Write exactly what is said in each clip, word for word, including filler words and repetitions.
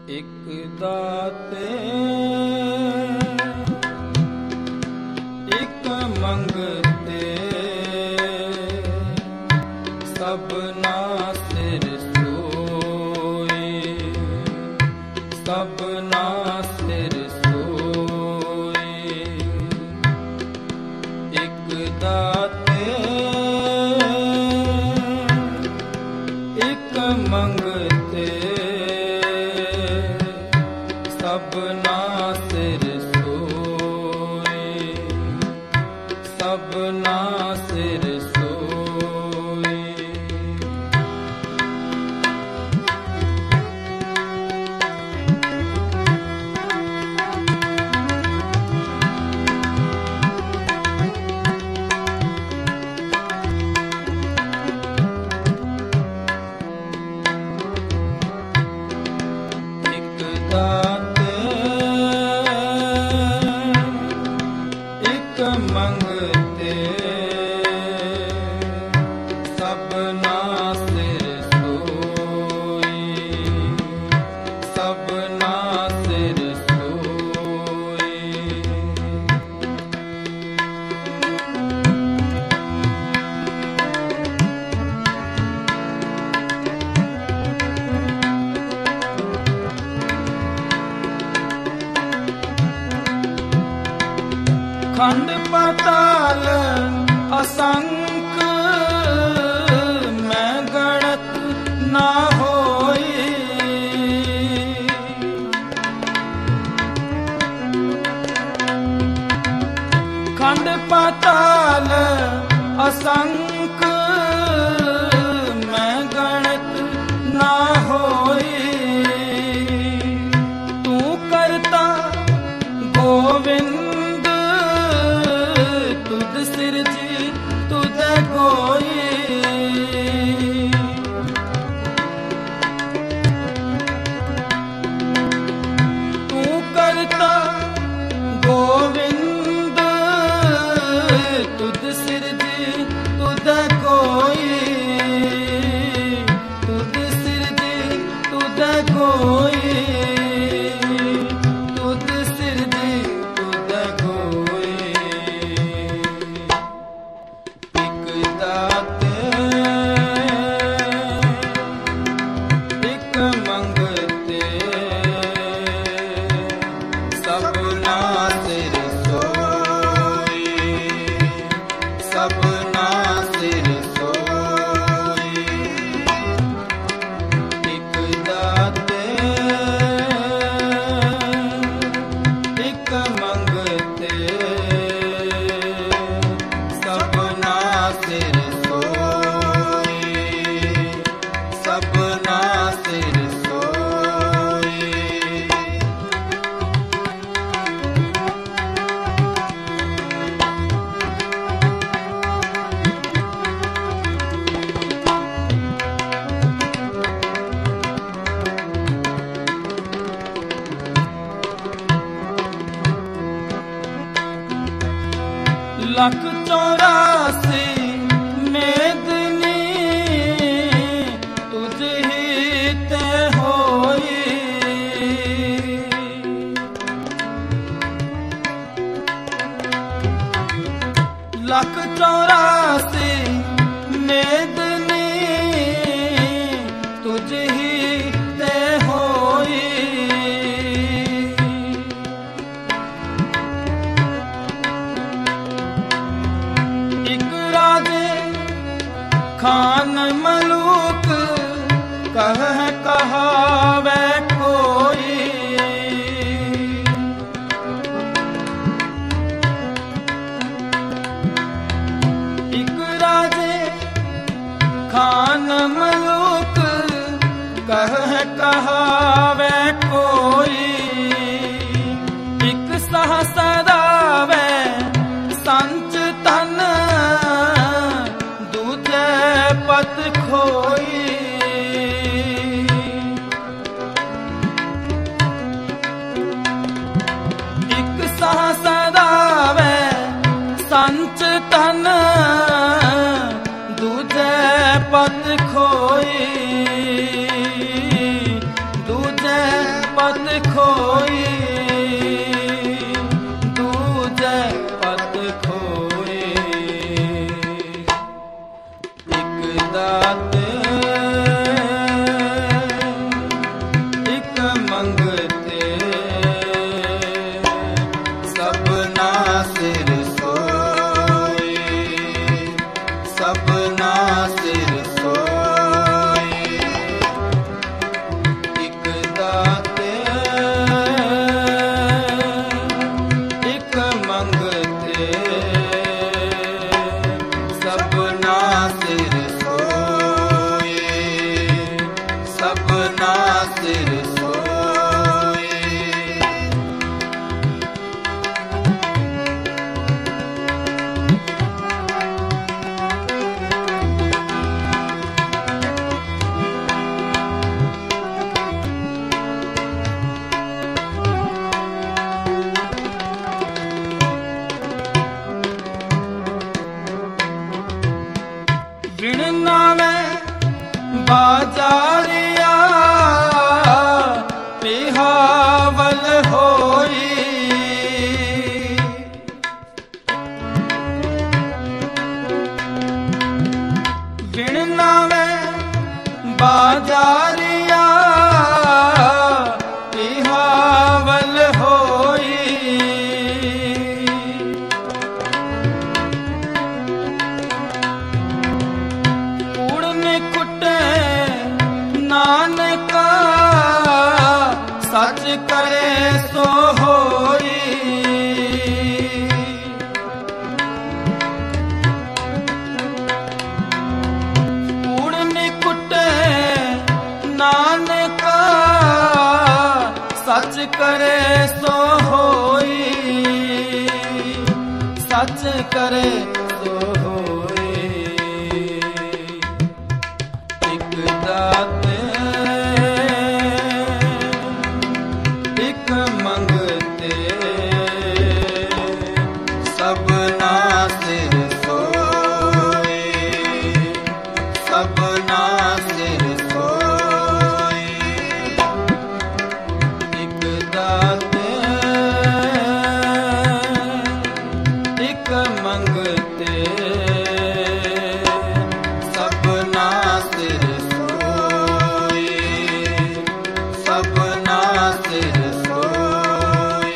ਇਕ ਦਾਤੇ ਇਕ ਮੰਗਤੇ ਸਭਨਾ ਸਿਰ ਸੋਏ, ਸਭਨਾ ਸਿਰ ਸੋਏ। ਇਕ ਦਾਤੇ ਇਕ ਮੰਗਤੇ ਸਭਨਾ ਸਿਰ ਸੋਏ, ਸਭਨਾ ਸਿਰ ਸੋਏ। ਇਕ ਦਾਤੇ ਇਕ ਮੰਗਤੇ ਸਭਨਾ ਸਿਰ ਸੋਏ, ਸਭਨਾ ਸਿਰ ਸੋਏ। ਖੰਡ ਪਾਤਾਲ ਅਸੰਖ ਮੈਂ ਗਣਤ ਨਾ ਹੋਈ। ਖੰਡ ਪਾਤਾਲ ਅਸੰਖ ਮੈਂ ਗਣਤ ਨਾ ਹੋਈ। ਤੂੰ ਕਰਤਾ ਗੋਵਿੰਦ ਤੁਧ ਸਿਰਜੀ ਤੁਧ ਕੋਈ। ਤੂੰ ਕਰਤਾ ਗੋਵਿੰਦ ਤੁਧ ਸਿਰਜੀ ਤੁਧ ਕੋਈ। ਤੁਧ ਸਿਰਜੀ ਤੁਧ ਕੋਈ। ਤੁਧ ਸਿਰਜੀ ਤੁਧ ਕੋਈ। ਇਕ ਦਾਤੇ ਇਕ ਮੰਗਤੇ ਸਭਨਾ ਸਿਰ ਸੋਏ, ਸਭਨਾ ਸਿਰ ਸੋਏ। ਇਕ ਦਾਤੇ ਇਕ ਮੰਗਤੇ ਸਭਨਾ ਸਿਰ ਸੋਏ, ਸਭਨਾ ਸਿਰ ਸੋਏ। ਲੱਖ ਚੌਰਾਸੀ ਮੇਦਨੀ ਤੁਝ ਹੀ ਤੇ ਹੋਈ। ਲੱਖ ਚੌਰਾਸੀ ਮੇਦਨੀ ਤੁਝ ਹੀ ਤੇ ਹੋਈ। ਇਕ ਰਾਜੇ ਖਾਨ ਮਲੂਕ ਕਹ ਕਹਾਵੇ ਕੋਈ। ਇਕ ਰਾਜੇ ਖਾਨ ਮਲੂਕ ਕਹ ਕਹਾਵੇ ਕੋਈ। ਇਕ ਸਹਸ ਦਾਵੇ ਸੰਚ ਤਨ ਦੂਜੇ ਪਤ ਖੋਈ। ਇਕ ਸਹਸ ਦਾਵੇ ਸੰਚ ਤਨ ਦੂਜੇ ਪਤ ਖੋਈ। ਦੂਜੇ खोई दूजे पत खोई। एक दाते एक मंगते सबना सिर सोई, सबना सिर सोई। एक दाते एक मंगते सबना सिर सोई, सबना सिर सोई। बिन नावे बाजारिया पिहावल होई। बिन नावे बाजारिया पिहावल होई। नानका सच करे सो होई। कूड़ निकुटे नानका सच करे सो होई, सच करे सो होई। एक दाते एक मंगते सबना सिर सोई, सबना सिर सोई। एक दाते एक मंगते सबना सिर सोई, सबना सिर सोई।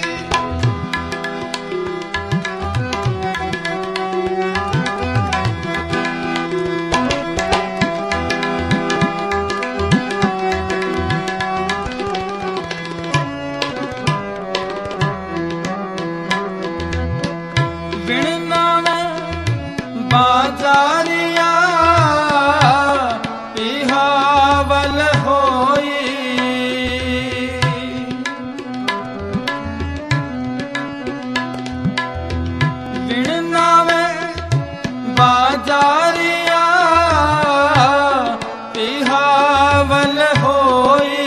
बिन नावे बाजारिया पिहावल होई। बिन नावे बाजारिया पिहावल होई।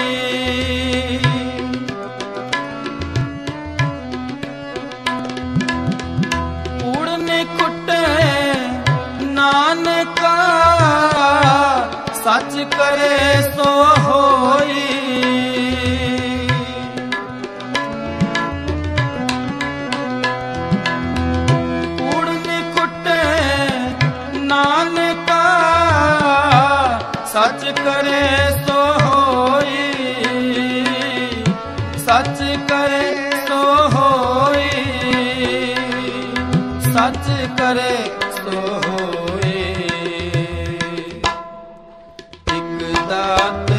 कूड़ निकुटे नानका सच करे सो होई। कूड़ निकुटे नानका सच करे सो होई, सच करे सो होई, सच करे सो होई। एक दाते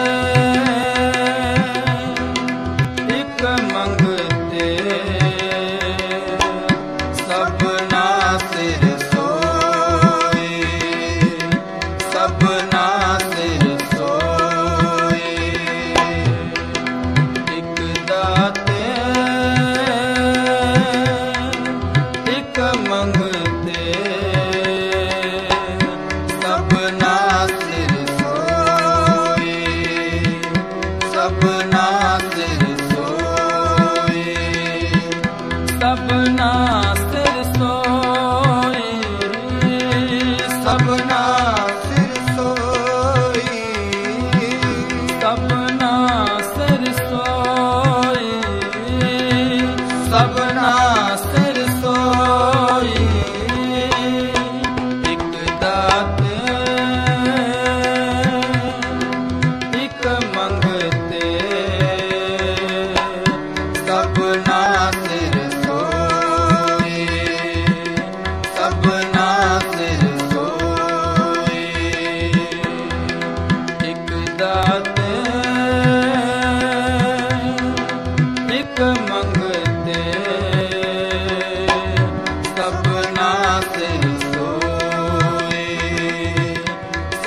एक मंगते सबना सिर सोई, सबना सिर सोई। एक दाते एक मंगते सबना सिर सोई,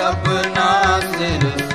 ਸਭਨਾ ਸਿਰ